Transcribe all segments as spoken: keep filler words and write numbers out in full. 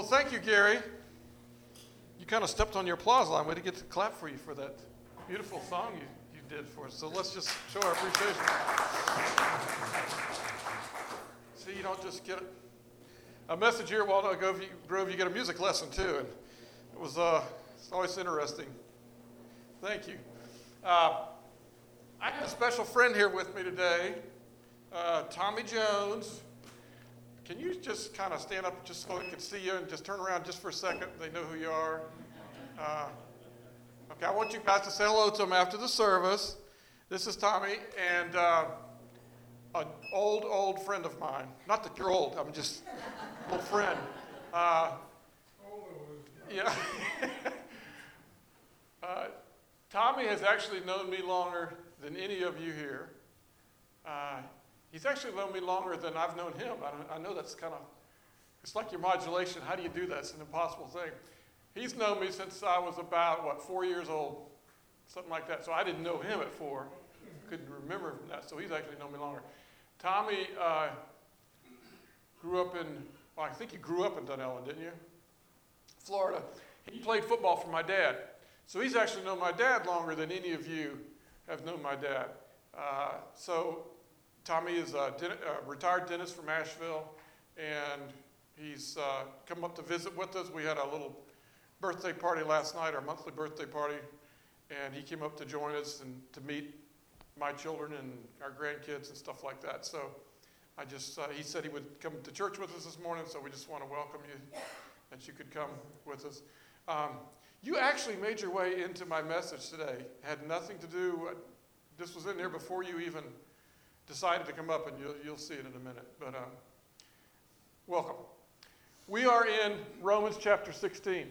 Well, thank you, Gary. You kind of stepped on your applause line. We didn't get to clap for you for that beautiful song you, you did for us. So let's just show our appreciation. See, you don't just get a message here at Walnut Grove. You, Grove, you get a music lesson, too. And it was uh, it's always interesting. Thank you. Uh, I have a special friend here with me today, uh, Tommy Jones. Can you just kind of stand up just so I can see you and just turn around just for a second? They know who you are. Uh, okay, I want you guys to say hello to him after the service. This is Tommy, and uh, an old, old friend of mine. Not that you're old, I'm just an old friend. Uh, yeah. uh, Tommy has actually known me longer than any of you here. Uh, He's actually known me longer than I've known him. I, I know that's kind of, it's like your modulation. How do you do that? It's an impossible thing. He's known me since I was about, what, four years old, something like that. So I didn't know him at four. Couldn't remember from that. So he's actually known me longer. Tommy uh, grew up in, well, I think you grew up in Dunellen, didn't you? Florida. He played football for my dad. So he's actually known my dad longer than any of you have known my dad. Uh, so Tommy is a, den- a retired dentist from Asheville, and he's uh, come up to visit with us. We had a little birthday party last night, our monthly birthday party, and he came up to join us and to meet my children and our grandkids and stuff like that. So I just, uh, he said he would come to church with us this morning, so we just want to welcome you, that you could come with us. Um, you actually made your way into my message today. It had nothing to do, uh, this was in there before you even decided to come up, and you'll, you'll see it in a minute. But um, welcome. We are in Romans chapter sixteen.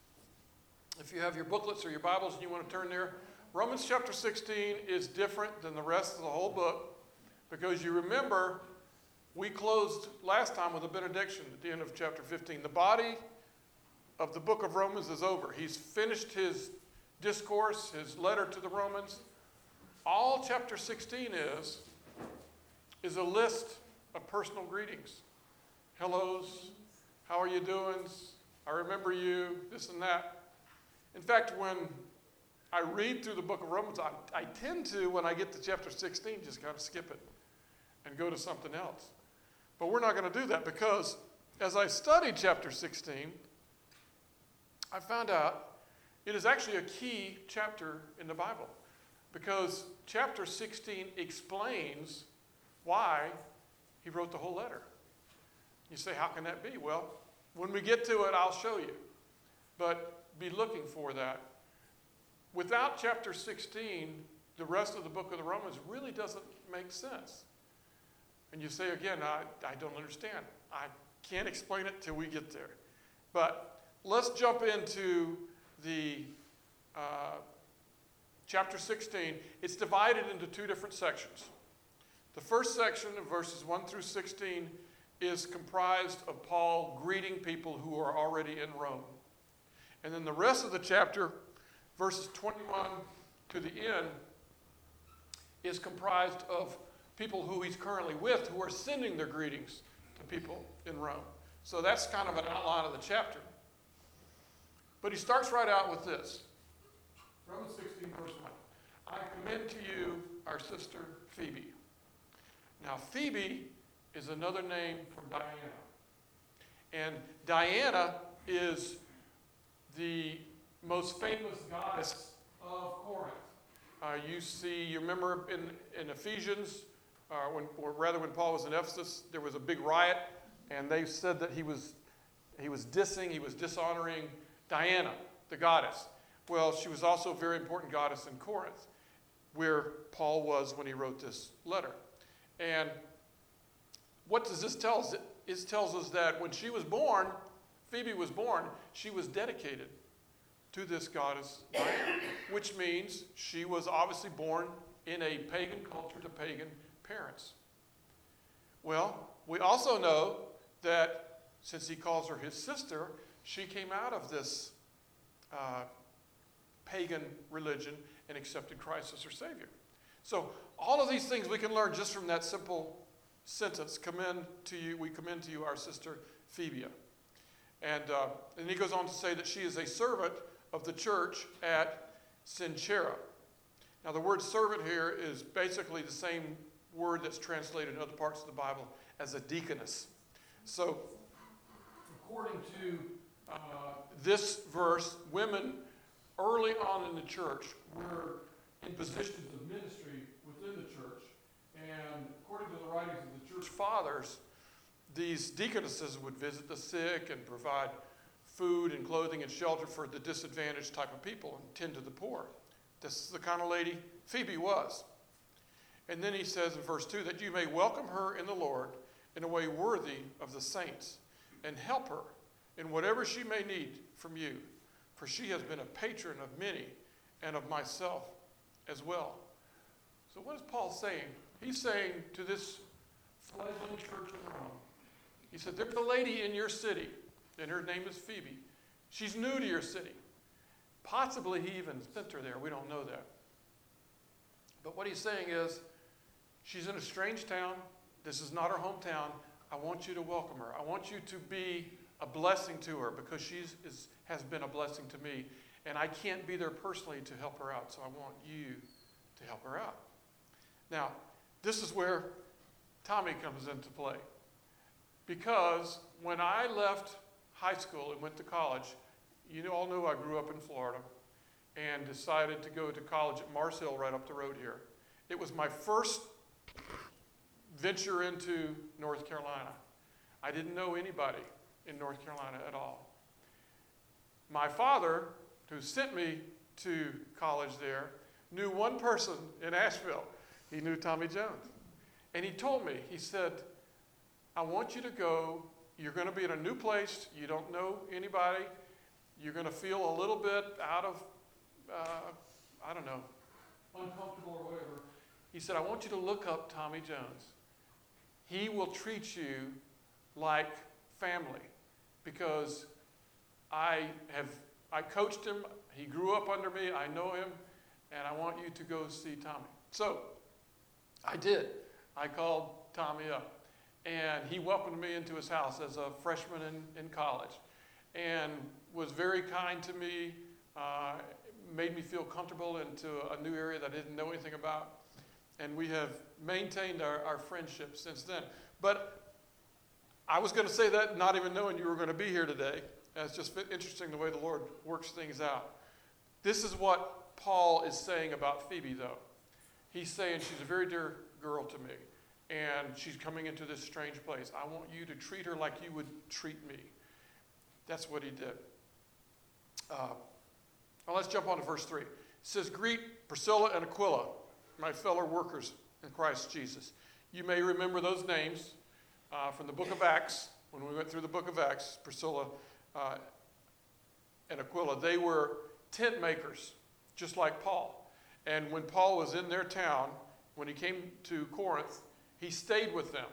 If you have your booklets or your Bibles and you want to turn there, Romans chapter sixteen is different than the rest of the whole book, because you remember we closed last time with a benediction at the end of chapter fifteen. The body of the book of Romans is over. He's finished his discourse, his letter to the Romans. All chapter sixteen is is a list of personal greetings. Hellos, how are you doing? I remember you, this and that. In fact, when I read through the book of Romans, I, I tend to, when I get to chapter sixteen, just kind of skip it and go to something else. But we're not going to do that, because as I studied chapter sixteen, I found out it is actually a key chapter in the Bible, because chapter sixteen explains why he wrote the whole letter. You say, how can that be? Well, when we get to it, I'll show you. But be looking for that. Without chapter sixteen, the rest of the book of the Romans really doesn't make sense. And you say, again, I, I don't understand. I can't explain it till we get there. But let's jump into the uh, chapter sixteen. It's divided into two different sections. The first section of verses one through sixteen is comprised of Paul greeting people who are already in Rome. And then the rest of the chapter, verses twenty-one to the end, is comprised of people who he's currently with who are sending their greetings to people in Rome. So that's kind of an outline of the chapter. But he starts right out with this. Romans sixteen, verse one. I commend to you our sister Phoebe. Now, Phoebe is another name for Diana. And Diana is the most famous goddess of Corinth. Uh, you see, you remember in, in Ephesians, uh, when, or rather when Paul was in Ephesus, there was a big riot, and they said that he was, he was dissing, he was dishonoring Diana, the goddess. Well, she was also a very important goddess in Corinth, where Paul was when he wrote this letter. And what does this tell us? It tells us that when she was born, Phoebe was born, she was dedicated to this goddess, Diana, which means she was obviously born in a pagan culture to pagan parents. Well, we also know that since he calls her his sister, she came out of this uh, pagan religion and accepted Christ as her Savior. So all of these things we can learn just from that simple sentence. Commend to you, we commend to you our sister Phoebe. And, uh, and he goes on to say that she is a servant of the church at Cenchrea. Now, the word servant here is basically the same word that's translated in other parts of the Bible as a deaconess. So, according to uh, this verse, women early on in the church were in positions of ministry within the church. And according to the writings of the church fathers, these deaconesses would visit the sick and provide food and clothing and shelter for the disadvantaged type of people and tend to the poor. This is the kind of lady Phoebe was. And then he says in verse two that you may welcome her in the Lord in a way worthy of the saints and help her in whatever she may need from you, for she has been a patron of many and of myself as well. So what is Paul saying? He's saying to this fledgling church in Rome, he said, there's a lady in your city, and her name is Phoebe. She's new to your city. Possibly he even sent her there. We don't know that. But what he's saying is, she's in a strange town. This is not her hometown. I want you to welcome her. I want you to be a blessing to her because she is, has been a blessing to me. And I can't be there personally to help her out, so I want you to help her out. Now, this is where Tommy comes into play. Because when I left high school and went to college, you all know I grew up in Florida and decided to go to college at Mars Hill right up the road here. It was my first venture into North Carolina. I didn't know anybody in North Carolina at all. My father, who sent me to college there, knew one person in Asheville. He knew Tommy Jones. And he told me, he said, I want you to go. You're going to be in a new place. You don't know anybody. You're going to feel a little bit out of, uh, I don't know, uncomfortable or whatever. He said, I want you to look up Tommy Jones. He will treat you like family because I have, I coached him. He grew up under me. I know him. And I want you to go see Tommy. So I did. I called Tommy up. And he welcomed me into his house as a freshman in, in college and was very kind to me, uh, made me feel comfortable into a new area that I didn't know anything about. And we have maintained our, our friendship since then. But I was going to say that not even knowing you were going to be here today. And it's just interesting the way the Lord works things out. This is what Paul is saying about Phoebe, though. He's saying she's a very dear girl to me. And she's coming into this strange place. I want you to treat her like you would treat me. That's what he did. Uh, well, let's jump on to verse three. It says, greet Priscilla and Aquila, my fellow workers in Christ Jesus. You may remember those names uh, from the book of Acts. When we went through the book of Acts, Priscilla uh, and Aquila, they were tent makers, just like Paul. And when Paul was in their town, when he came to Corinth, he stayed with them.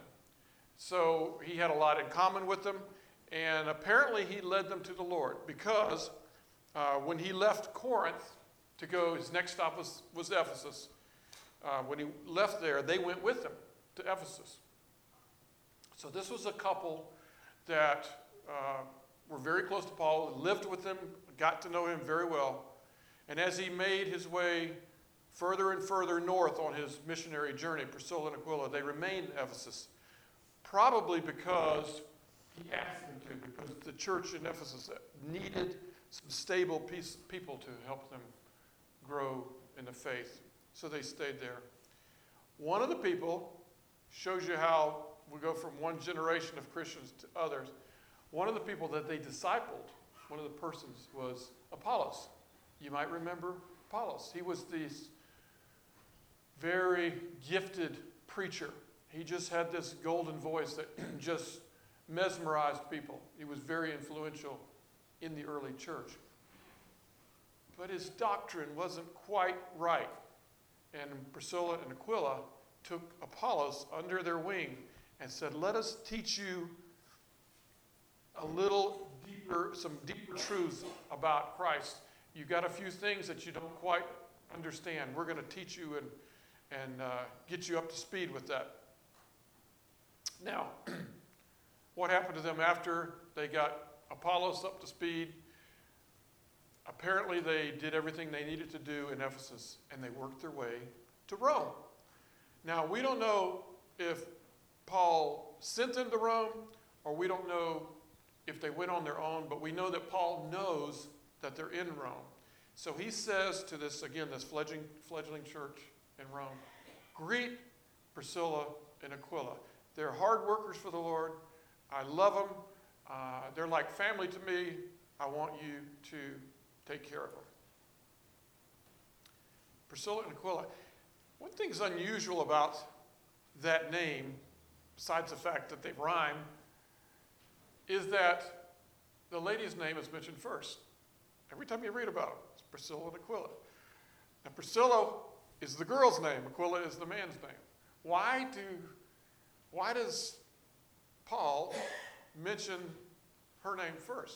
So he had a lot in common with them. And apparently he led them to the Lord because uh, when he left Corinth to go, his next stop was, was Ephesus. Uh, when he left there, they went with him to Ephesus. So this was a couple that uh, were very close to Paul, lived with him, got to know him very well. And as he made his way further and further north on his missionary journey, Priscilla and Aquila, they remained in Ephesus, probably because he asked them to, because the church in Ephesus needed some stable piece, people to help them grow in the faith. So they stayed there. One of the people shows you how we go from one generation of Christians to others. One of the people that they discipled, one of the persons, was Apollos. You might remember Apollos. He was this very gifted preacher. He just had this golden voice that just mesmerized people. He was very influential in the early church. But his doctrine wasn't quite right. And Priscilla and Aquila took Apollos under their wing and said, let us teach you a little deeper, some deeper truths about Christ. You've got a few things that you don't quite understand. We're going to teach you and and uh, get you up to speed with that. Now, what happened to them after they got Apollos up to speed. Apparently they did everything they needed to do in Ephesus, and they worked their way to Rome. Now, we don't know if Paul sent them to Rome, or we don't know if they went on their own, but we know that Paul knows that they're in Rome. So he says to this, again, this fledgling, fledgling church in Rome, greet Priscilla and Aquila. They're hard workers for the Lord. I love them. Uh, they're like family to me. I want you to take care of them. Priscilla and Aquila. One thing's unusual about that name, besides the fact that they rhyme, is that the lady's name is mentioned first. Every time you read about them, it's Priscilla and Aquila. Now, Priscilla is the girl's name. Aquila is the man's name. Why do, why does Paul mention her name first?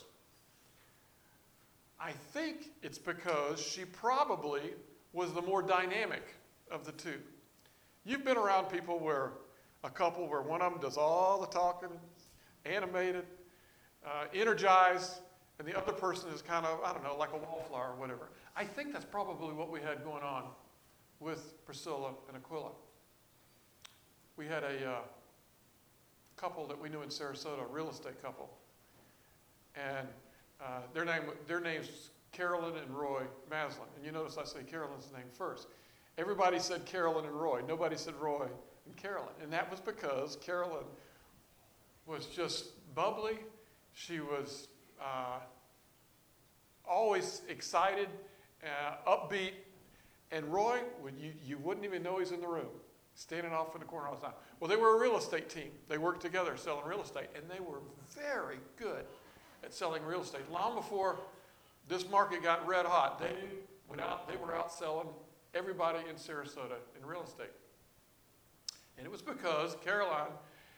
I think it's because she probably was the more dynamic of the two. You've been around people where a couple where one of them does all the talking, animated, uh, energized, and the other person is kind of, I don't know, like a wallflower or whatever. I think that's probably what we had going on with Priscilla and Aquila. We had a uh, couple that we knew in Sarasota, a real estate couple, and uh, their name, their names Carolyn and Roy Maslin. And you notice I say Carolyn's name first. Everybody said Carolyn and Roy. Nobody said Roy and Carolyn. And that was because Carolyn was just bubbly. She was uh, always excited, uh, upbeat. And Roy, would you, you wouldn't even know he's in the room, standing off in the corner all the time. Well, they were a real estate team. They worked together selling real estate. And they were very good at selling real estate. Long before this market got red hot, they went out, they were out selling everybody in Sarasota in real estate. And it was because Caroline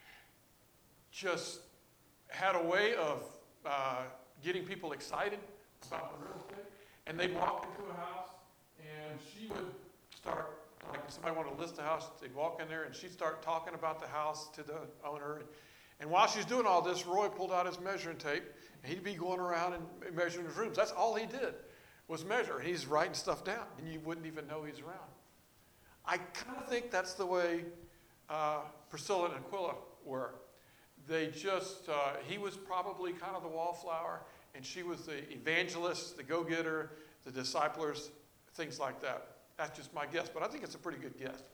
just had a way of uh, getting people excited about the real estate. And they'd walk into a house, and she would start, like if somebody wanted to list a house, they'd walk in there, and she'd start talking about the house to the owner. And, and while she's doing all this, Roy pulled out his measuring tape, and he'd be going around and measuring his rooms. That's all he did, was measure. He's writing stuff down, and you wouldn't even know he's around. I kind of think that's the way uh, Priscilla and Aquila were. They just, uh, he was probably kind of the wallflower, and she was the evangelist, the go-getter, the disciplers, things like that. That's just my guess, but I think it's a pretty good guess.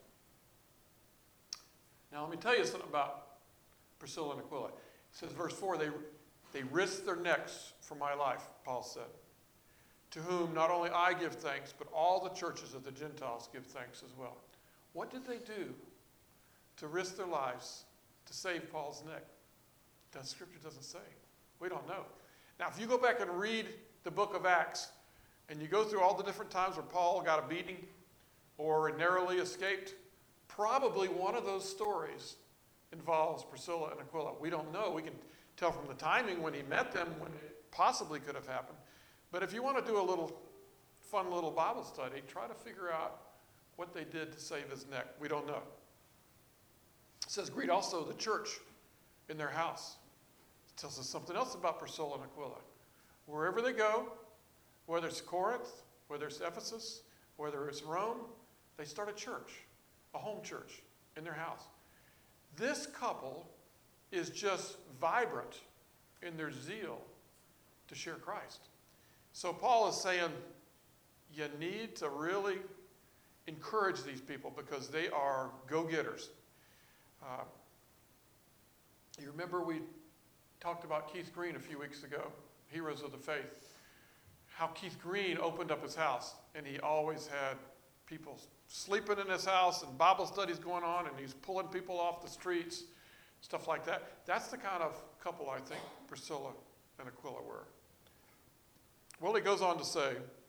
Now, let me tell you something about Priscilla and Aquila. It says, verse four, they, they risked their necks for my life, Paul said, to whom not only I give thanks, but all the churches of the Gentiles give thanks as well. What did they do to risk their lives to save Paul's neck? The scripture doesn't say. We don't know. Now, if you go back and read the book of Acts, and you go through all the different times where Paul got a beating or narrowly escaped, probably one of those stories involves Priscilla and Aquila. We don't know. We can tell from the timing when he met them when it possibly could have happened. But if you want to do a little fun little Bible study, try to figure out what they did to save his neck. We don't know. It says, greet also the church in their house. It tells us something else about Priscilla and Aquila. Wherever they go, whether it's Corinth, whether it's Ephesus, whether it's Rome, they start a church, a home church in their house. This couple is just vibrant in their zeal to share Christ. So Paul is saying you need to really encourage these people because they are go-getters. Uh, you remember we talked about Keith Green a few weeks ago, Heroes of the Faith, how Keith Green opened up his house, and he always had people sleeping in his house and Bible studies going on, and he's pulling people off the streets, stuff like that. That's the kind of couple I think Priscilla and Aquila were. Well, he goes on to say,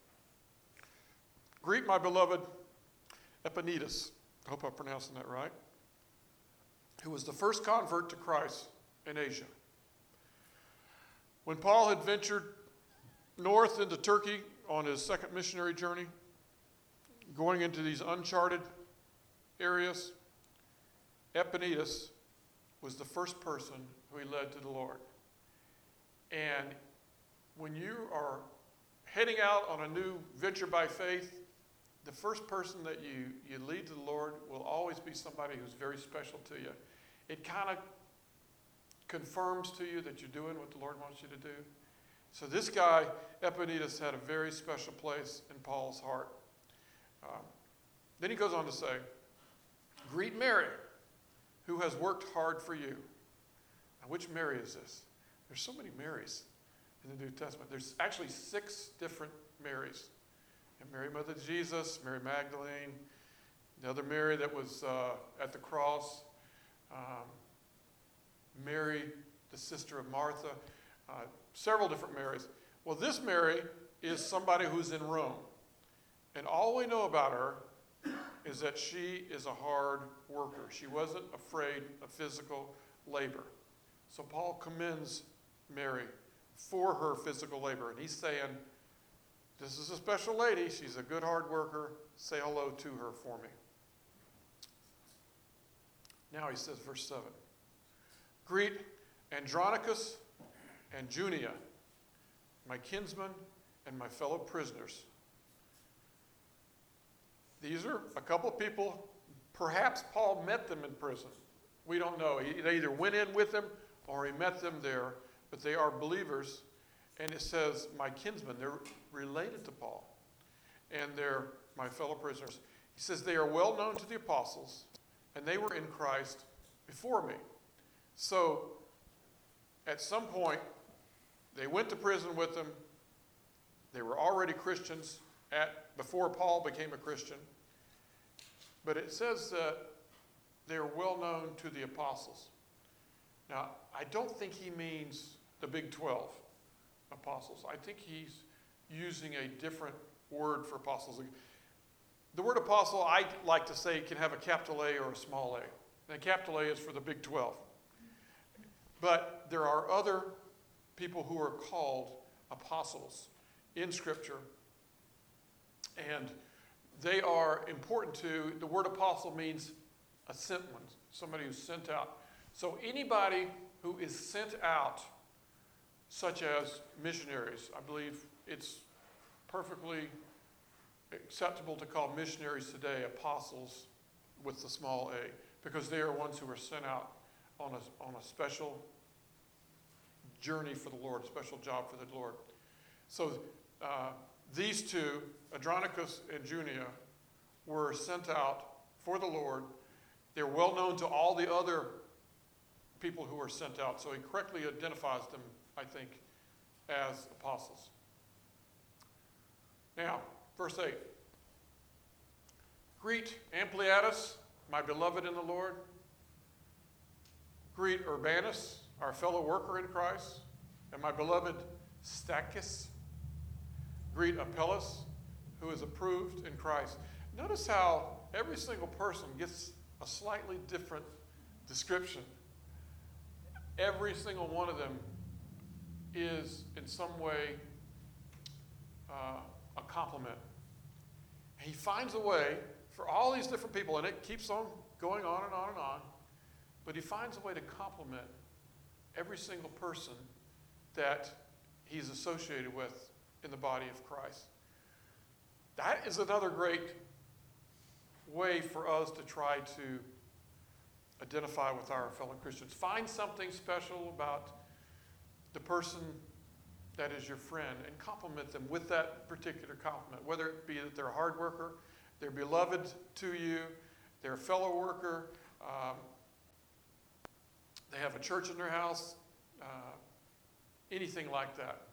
greet my beloved Epaenetus, I hope I'm pronouncing that right, who was the first convert to Christ in Asia. When Paul had ventured north into Turkey on his second missionary journey, going into these uncharted areas, Epaenetus was the first person who he led to the Lord. And when you are heading out on a new venture by faith, the first person that you, you lead to the Lord will always be somebody who's very special to you. It kind of confirms to you that you're doing what the Lord wants you to do. So this guy, Epaenetus, had a very special place in Paul's heart. Um, then he goes on to say, greet Mary, who has worked hard for you. Now, which Mary is this? There's so many Marys in the New Testament. There's actually six different Marys. And Mary, Mother of Jesus, Mary Magdalene, the other Mary that was uh, at the cross, um, Mary, the sister of Martha, uh, several different Marys. Well, this Mary is somebody who's in Rome. And all we know about her is that she is a hard worker. She wasn't afraid of physical labor. So Paul commends Mary for her physical labor. And he's saying, this is a special lady. She's a good hard worker. Say hello to her for me. Now he says, verse seven. Greet Andronicus and Junia, my kinsmen and my fellow prisoners. These are a couple of people, perhaps Paul met them in prison. We don't know. He, they either went in with them or he met them there, but they are believers. And it says, my kinsmen, they're related to Paul. And they're my fellow prisoners. He says, they are well known to the apostles, and they were in Christ before me. So, at some point, they went to prison with them. They were already Christians at before Paul became a Christian. But it says that they are well known to the apostles. Now, I don't think he means the Big twelve apostles. I think he's using a different word for apostles. The word apostle, I like to say, can have a capital A or a small a. And capital A is for the Big twelve. But there are other people who are called apostles in Scripture. And they are important to, the word apostle means a sent one, somebody who's sent out. So anybody who is sent out, such as missionaries, I believe it's perfectly acceptable to call missionaries today apostles with the small a, because they are ones who are sent out on a, on a special journey for the Lord, a special job for the Lord. So uh, these two, Andronicus and Junia, were sent out for the Lord. They're well known to all the other people who were sent out. So he correctly identifies them, I think, as apostles. Now, verse eight. Greet Ampliatus, my beloved in the Lord. Greet Urbanus, our fellow worker in Christ, and my beloved Stachys. Greet Apelles, who is approved in Christ. Notice how every single person gets a slightly different description. Every single one of them is in some way uh, a compliment. He finds a way for all these different people, and it keeps on going on and on and on, but he finds a way to compliment every single person that he's associated with in the body of Christ. That is another great way for us to try to identify with our fellow Christians. Find something special about the person that is your friend and compliment them with that particular compliment, whether it be that they're a hard worker, they're beloved to you, they're a fellow worker, um, they have a church in their house, uh, anything like that.